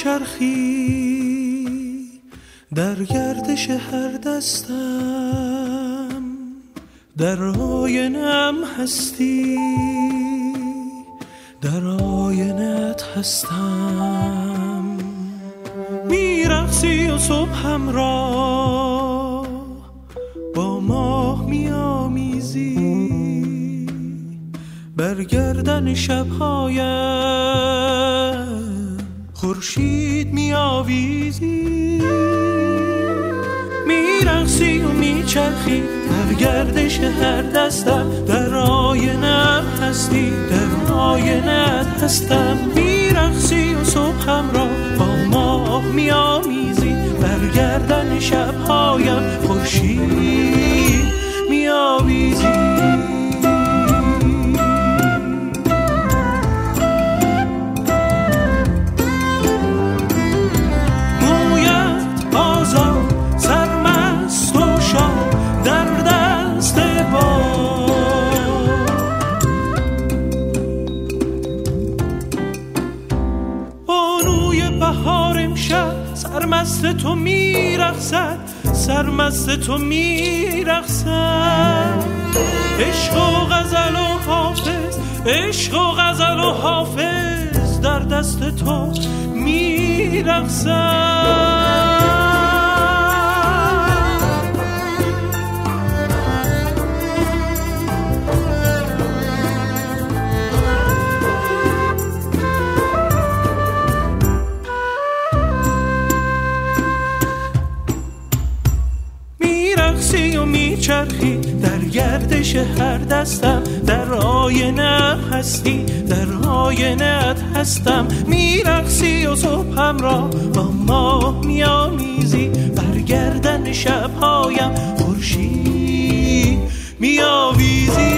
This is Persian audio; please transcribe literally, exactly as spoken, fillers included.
میچرخی در گردش هر دستم، در آینم هستی، در آینت هستم. میرقصی و صبحم را با ماه میامیزی، بر گردن شبهایم خورشید میآویزی. میرقصی و میچرخی در گردش هر دستم، در آینم هستی، در آینت هستم. میرقصی و صبحم را با ماه میآمیزی، بر گردن شبهایم خورشید میآویزی. سرمست تو میرقصد، سرمست تو میرقصد. عشق و غزل و حافظ، عشق و غزل و حافظ در دست تو میرقصد. میچرخی در گردش هر دستم، در آینه هستی، در آینت هستم. میرقصی و صبحم را با ماه میآمیزی، بر گردن شبهایم خورشید میآویزی.